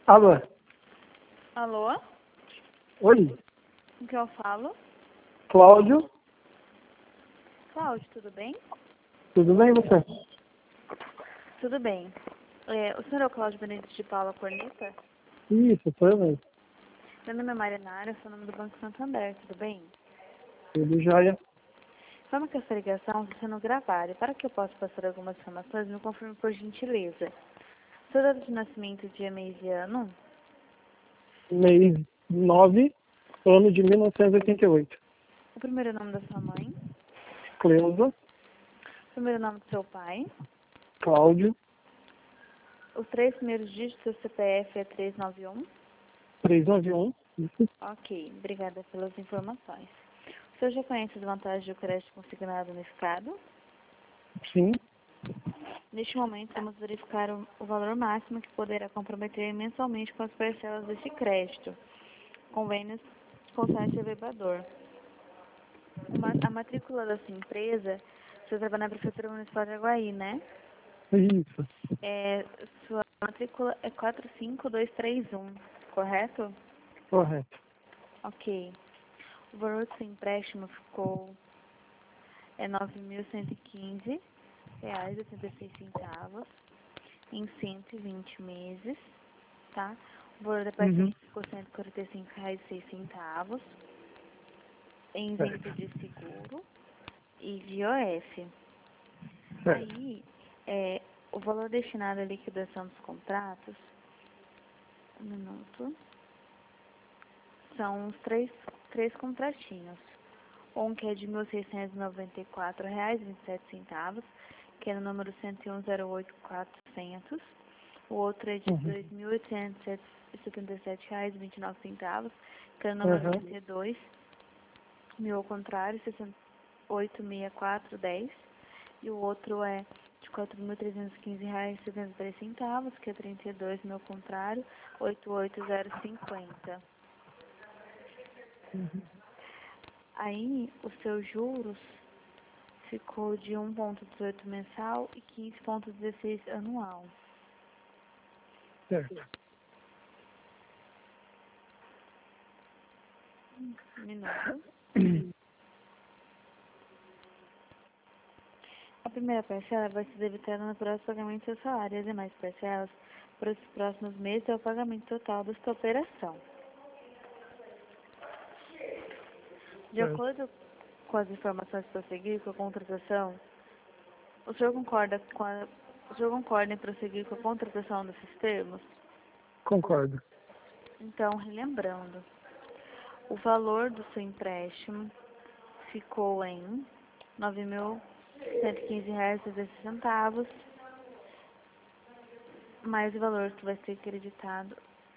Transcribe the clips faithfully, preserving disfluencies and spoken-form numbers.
Alô? Alô? Oi? Com que eu falo? Cláudio? Cláudio, tudo bem? Tudo bem, você? Tudo bem. É, o senhor é o Cláudio Benedito de Paula Corneta? Isso, sou eu mesmo. Meu nome é Marinara, sou o nome do Banco Santander, tudo bem? Tudo jóia. Forma que essa ligação está sendo gravada. Para que eu possa passar algumas informações, me confirme por gentileza. Seu data de nascimento, dia, mês e ano? Mês nove, ano de mil novecentos e oitenta e oito. O primeiro nome da sua mãe? Cleusa, O primeiro nome do seu pai? Cláudio, Os três primeiros dígitos do seu C P F é trezentos e noventa e um? trezentos e noventa e um. Isso. Ok, obrigada pelas informações. O senhor já conhece as vantagens do crédito consignado unificado? Sim. Neste momento, vamos verificar o, o valor máximo que poderá comprometer mensalmente com as parcelas deste crédito. Convênios com o site elevador. Uma, a matrícula da sua empresa, você trabalha na Prefeitura Municipal de Aguaí, né? Isso. É, sua matrícula é quatro cinco dois três um, correto? Correto. Ok. O valor do seu empréstimo ficou é nove mil cento e quinze reais e oitenta e seis centavos em cento e vinte meses, tá? O valor da Uhum. parcela ficou cento e quarenta e cinco reais e seis centavos em isento de seguro e de I O F. Certo. Aí, é, o valor destinado à liquidação dos contratos, um minuto, são os três, três contratinhos. Um que é de mil seiscentos e noventa e quatro reais e vinte e sete centavos, que é no número cento e um zero oito quatrocentos. O outro é de Uhum. dois mil oitocentos e setenta e sete reais e vinte e nove centavos, que é no número Uhum. trinta e dois mil ao contrário, sessenta e oito sessenta e quatro dez. E o outro é de quatro mil trezentos e quinze reais e setenta e três centavos, que é trinta e dois mil ao contrário, oito oito zero cinquenta. Aí, os seus juros ficou de um vírgula dezoito mensal e quinze vírgula dezesseis anual. Certo. Um minuto. A primeira parcela vai ser debitada no próximo pagamento do seu salário e as demais parcelas para os próximos meses é o pagamento total desta operação. De Certo. acordo com as informações prosseguir com a contratação, o senhor concorda com a, o senhor concorda em prosseguir com a contratação desses termos? Concordo. Então, relembrando, o valor do seu empréstimo ficou em nove mil cento e quinze reais e dezesseis centavos, mais o valor que vai ser creditado,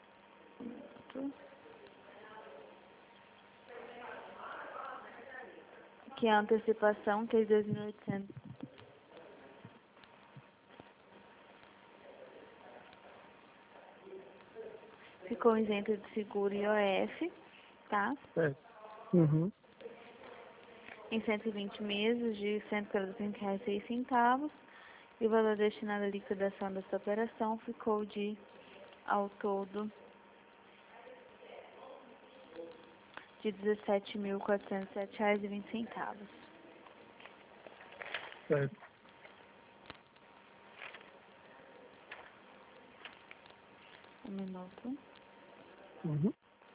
que é a antecipação, que é de dois mil e oitocentos. Ficou isento de seguro e I O F, tá? Certo. Uhum. Em cento e vinte meses de cento e quarenta e cinco reais e seis centavos. E o valor destinado à liquidação dessa operação ficou de, ao todo, de dezessete mil quatrocentos e sete reais e vinte centavos. Certo. Um minuto. Uhum.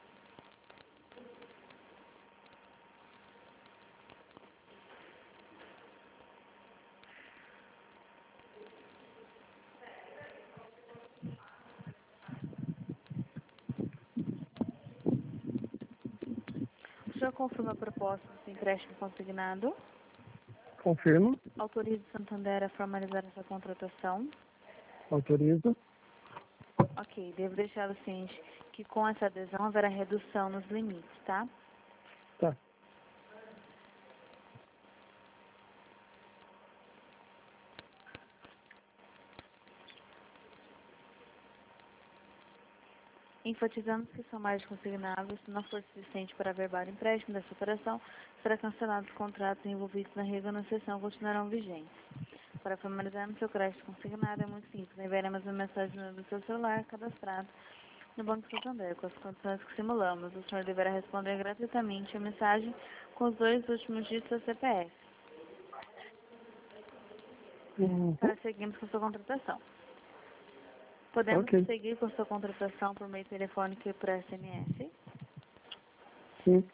O senhor confirma a proposta do empréstimo consignado? Confirmo. Autoriza o Santander a formalizar essa contratação? Autorizo. Ok, devo deixar o ciente que com essa adesão haverá redução nos limites, tá? Tá. Enfatizamos que são mais consignáveis, se não for suficiente para averbar o empréstimo dessa operação, será cancelado os contratos envolvidos na renegociação continuarão vigentes. Para formalizarmos seu crédito consignado é muito simples, enviaremos uma mensagem no do seu celular cadastrado No Banco Santander, com as condições que simulamos, o senhor deverá responder gratuitamente a mensagem com os dois últimos dígitos do C P F. Uhum. Para seguirmos com sua contratação. Podemos Ok. seguir com sua contratação por meio telefônico e por S M S. Sim.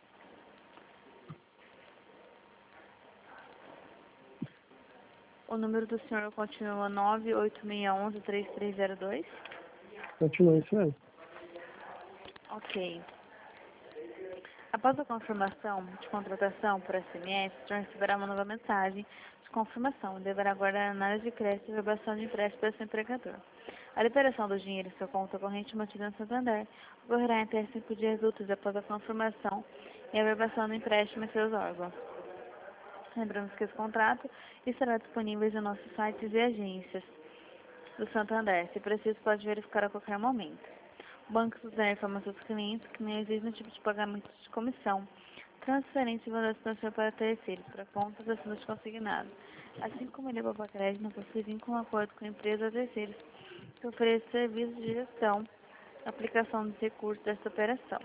O número do senhor continua nove oito seis um um três três zero dois. Continua isso mesmo. Ok. Após a confirmação de contratação por S M S, o senhor receberá uma nova mensagem de confirmação e deverá aguardar a análise de crédito e verbação de empréstimo pelo seu empregador. A liberação do dinheiro em sua conta corrente mantida no Santander ocorrerá em até cinco dias úteis após a confirmação e a verbação do empréstimo em seus órgãos. Lembramos que esse contrato estará disponível em nossos sites e agências do Santander. Se preciso, pode verificar a qualquer momento. O Banco Santander informa seus clientes que não existe nenhum tipo de pagamento de comissão, transferência e valorização para terceiros, para contas assinantes consignados. Assim como ele para crédito, não possui vínculo um acordo com empresas ou terceiros que ofereçam serviços de gestão, aplicação dos recursos desta operação.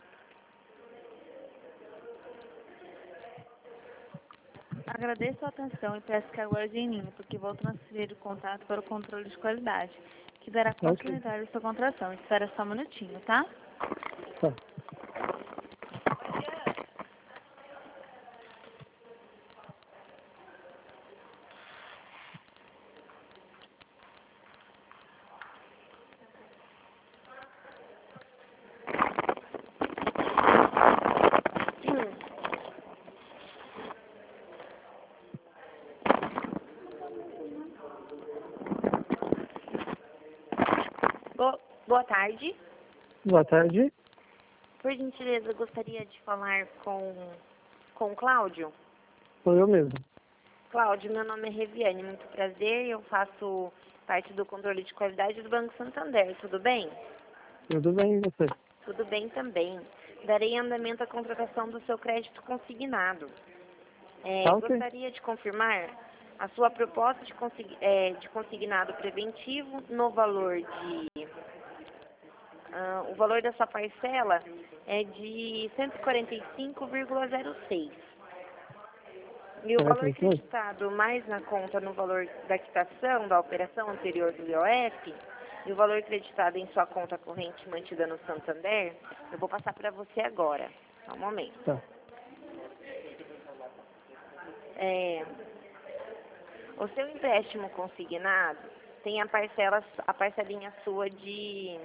Agradeço a atenção e peço que aguarde em linha, porque vou transferir o contato para o controle de qualidade, que dará Ok. continuidade à sua contratação. Espera só um minutinho, tá? Tá. Bo- Boa tarde. Boa tarde. Por gentileza, eu gostaria de falar com, com o Cláudio. Sou eu mesmo. Cláudio, meu nome é Reviane, muito prazer. Eu faço parte do controle de qualidade do Banco Santander, tudo bem? Tudo bem, e você? Tudo bem também. Darei andamento à contratação do seu crédito consignado. É, Tá ok. Gostaria de confirmar a sua proposta de, consig- é, de consignado preventivo no valor de... ah, o valor da sua parcela é de cento e quarenta e cinco vírgula zero seis. E o Certo, valor isso mesmo. acreditado mais na conta no valor da quitação da operação anterior do I O F e o valor acreditado em sua conta corrente mantida no Santander, eu vou passar para você agora. Só um momento. Tá. É, o seu empréstimo consignado tem a parcela, a parcelinha sua de,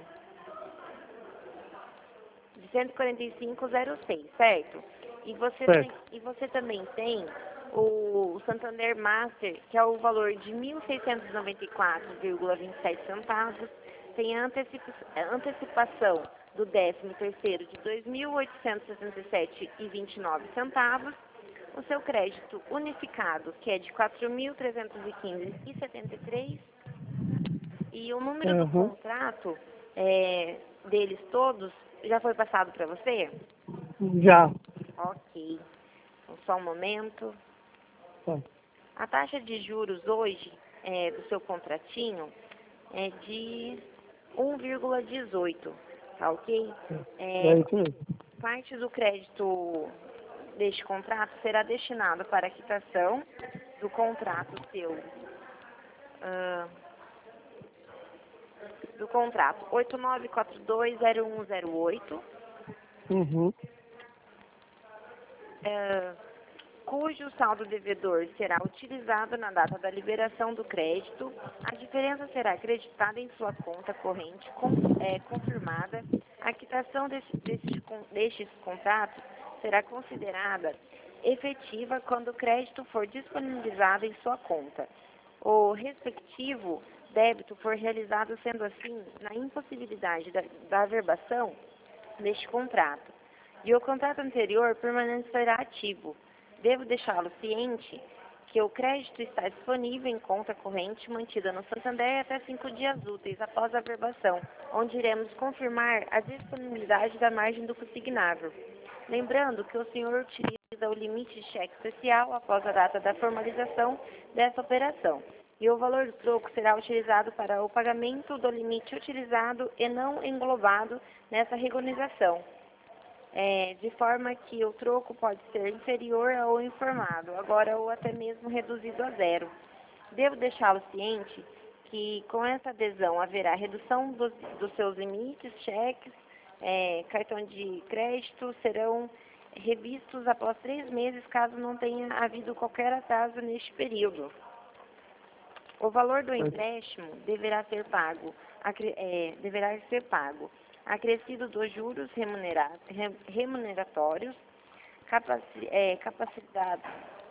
de cento e quarenta e cinco vírgula zero seis, certo? E você, Certo. tem, e você também tem o Santander Master, que é o valor de mil seiscentos e noventa e quatro vírgula vinte e sete centavos, tem a antecipa- a antecipação do décimo terceiro de dois mil oitocentos e sessenta e sete vírgula vinte e nove centavos, o seu crédito unificado, que é de quatro mil trezentos e quinze vírgula setenta e três, e o número do Uhum. contrato é, deles todos já foi passado para você? Já. Ok. Então, só um momento. Tá. A taxa de juros hoje é, do seu contratinho é de um vírgula dezoito, tá ok? É É, isso mesmo. parte do crédito deste contrato será destinado para a quitação do contrato seu, ah, do contrato oito nove quatro dois zero um zero oito, Uhum. ah, cujo saldo devedor será utilizado na data da liberação do crédito. A diferença será acreditada em sua conta corrente com, é, confirmada. A quitação desse, desses, con- destes contratos será considerada efetiva quando o crédito for disponibilizado em sua conta. O respectivo débito for realizado, sendo assim, na impossibilidade da, da averbação deste contrato. E o contrato anterior permanecerá ativo. Devo deixá-lo ciente que o crédito está disponível em conta corrente mantida no Santander até cinco dias úteis após a averbação, onde iremos confirmar a disponibilidade da margem do consignável. Lembrando que o senhor utiliza o limite de cheque especial após a data da formalização dessa operação. e o valor do troco será utilizado para o pagamento do limite utilizado e não englobado nessa regularização, é, de forma que o troco pode ser inferior ao informado, agora ou até mesmo reduzido a zero. Devo deixá-lo ciente que com essa adesão haverá redução dos, dos seus limites, cheques, é, cartão de crédito serão revistos após três meses, caso não tenha havido qualquer atraso neste período. O valor do empréstimo deverá ser pago, acre, é, deverá ser pago, acrescido dos juros remunera, remuneratórios, capaci, é, capacitados,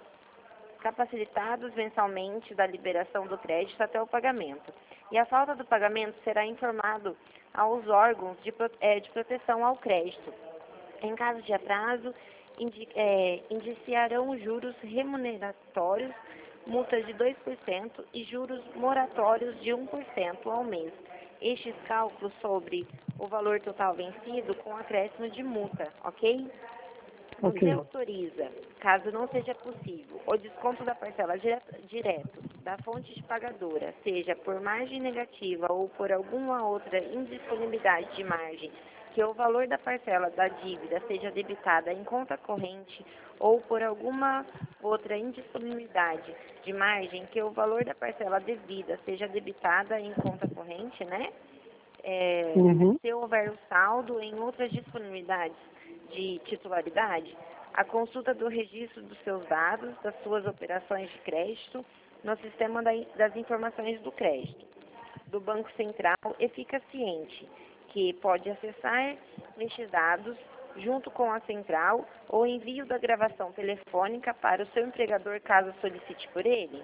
capacitados mensalmente da liberação do crédito até o pagamento. E a falta do pagamento será informado aos órgãos de, é, de proteção ao crédito. Em caso de atraso, indi, é, indiciarão juros remuneratórios, multas de dois por cento e juros moratórios de um por cento ao mês. Estes cálculos sobre o valor total vencido com acréscimo de multa, ok? Você Ok. autoriza, caso não seja possível, o desconto da parcela direto, direto da fonte de pagadora, seja por margem negativa ou por alguma outra indisponibilidade de margem, que o valor da parcela da dívida seja debitada em conta corrente ou por alguma outra indisponibilidade de margem, que o valor da parcela devida seja debitada em conta corrente, né? É, Uhum. Se houver o saldo em outras disponibilidades de titularidade, a consulta do registro dos seus dados, das suas operações de crédito, no sistema da, das informações do crédito, do Banco Central, e fica ciente que pode acessar estes dados junto com a central ou envio da gravação telefônica para o seu empregador caso solicite por ele.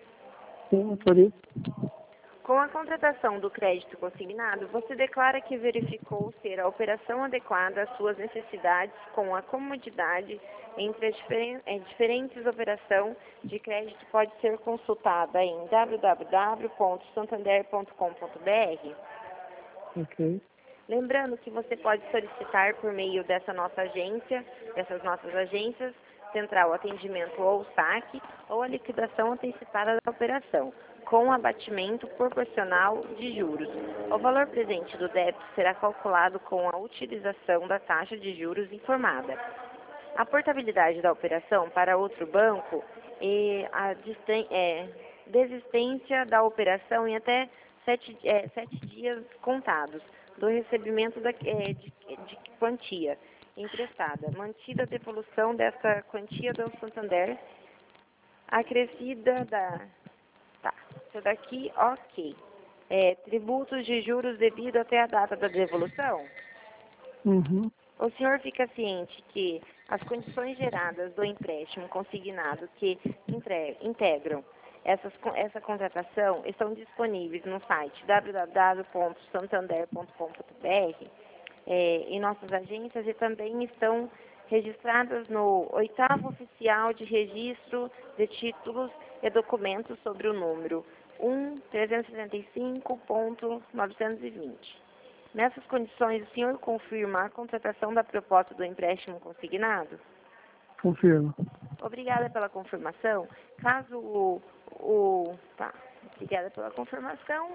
Sim, por isso. Com a contratação do crédito consignado, você declara que verificou ser a operação adequada às suas necessidades com a comodidade entre as diferen eh, diferentes operações de crédito pode ser consultada em w w w ponto santander ponto com ponto b r. Ok. Lembrando que você pode solicitar por meio dessa nossa agência, dessas nossas agências, Central Atendimento ou saque, ou a liquidação antecipada da operação, com abatimento proporcional de juros. O valor presente do débito será calculado com a utilização da taxa de juros informada. A portabilidade da operação para outro banco e a é, desistência da operação em até sete, é, sete dias contados do recebimento da, é, de, de quantia emprestada, mantida a devolução dessa quantia do Santander, acrescida da... Tá, isso daqui, ok. É, tributos de juros devido até a data da devolução. Uhum. O senhor fica ciente que as condições geradas do empréstimo consignado que entre, integram essas, essa contratação estão disponíveis no site w w w ponto santander ponto com ponto b r, é, em nossas agências, e também estão registradas no oitavo oficial de registro de títulos e documentos sobre o número um trezentos e setenta e cinco ponto novecentos e vinte. Nessas condições, o senhor confirma a contratação da proposta do empréstimo consignado? Confirmo. Obrigada pela confirmação. Caso o... o tá, obrigada pela confirmação.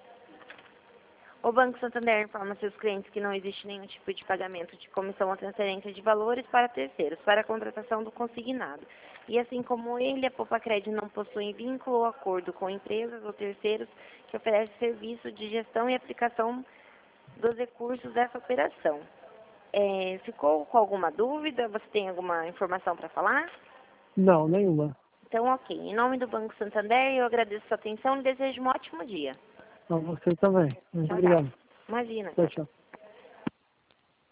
O Banco Santander informa seus clientes que não existe nenhum tipo de pagamento de comissão ou transferência de valores para terceiros, para a contratação do consignado. E assim como ele, a Popacred não possui vínculo ou acordo com empresas ou terceiros que oferecem serviço de gestão e aplicação dos recursos dessa operação. É, ficou com alguma dúvida? Você tem alguma informação para falar? Não, nenhuma. Então, ok. Em nome do Banco Santander, eu agradeço a sua atenção e desejo um ótimo dia. A você também. Muito Tchau, obrigado. tchau. Imagina. Tchau, tchau.